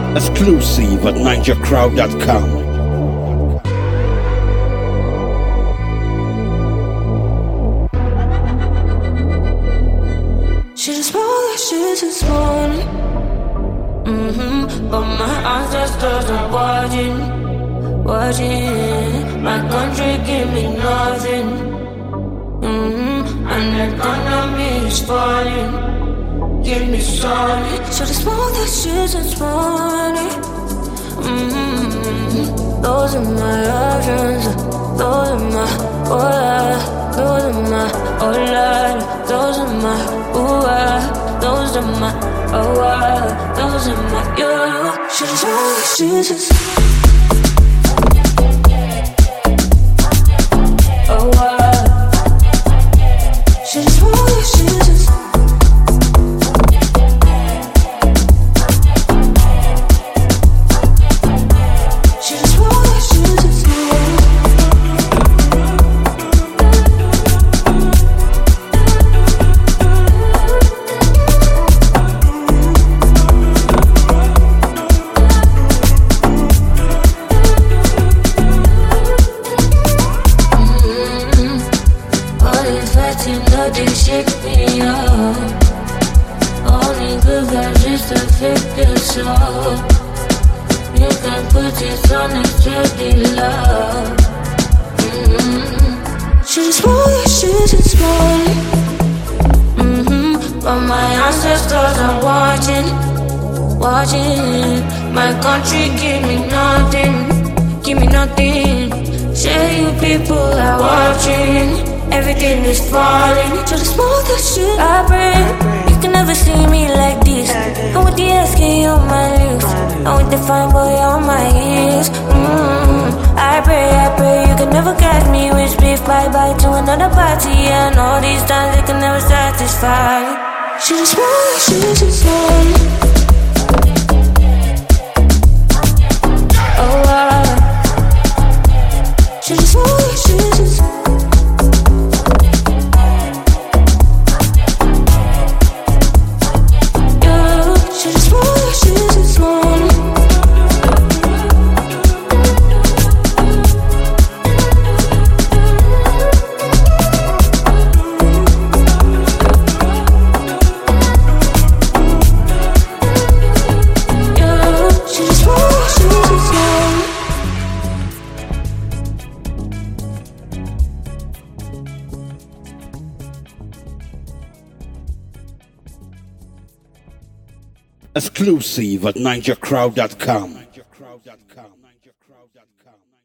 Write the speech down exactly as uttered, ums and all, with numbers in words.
Exclusive at ninja crowd dot com. Should've smelled that shit this morning. Mm-hmm. But my ancestors are watching, watching. My country give me nothing. Mm-hmm. And the economy is falling. Give me solid. Should've smelled that shit this morning. Mm-hmm. Those are my options. Those are my, oh yeah. Those are my, oh Lord. Those are my, ooh ah. Those are my, oh ah. Those are my, you. Should've smelled that shit this oh ah. Should've smelled that shit this they shake me up. Only good vibes just to fix this up. You can put it on a steady love. Mm-hmm. Should've smelled that shit this morning. Mm-hmm. But my ancestors are watching, watching. My country give me nothing, give me nothing. Say you people are watching. Everything is falling. Should've smelled that shit I bring. You can never see me like this. I'm with the S K on my lips. I'm with the fine boy on my heels. Mm-hmm. I pray, I pray you can never catch me with beef. Bye-bye to another party. And all these times they can never satisfy. Should've smelled that shit this morning. Oh wow. Should've smelled that shit this morning. Exclusive at ninja crowd dot com.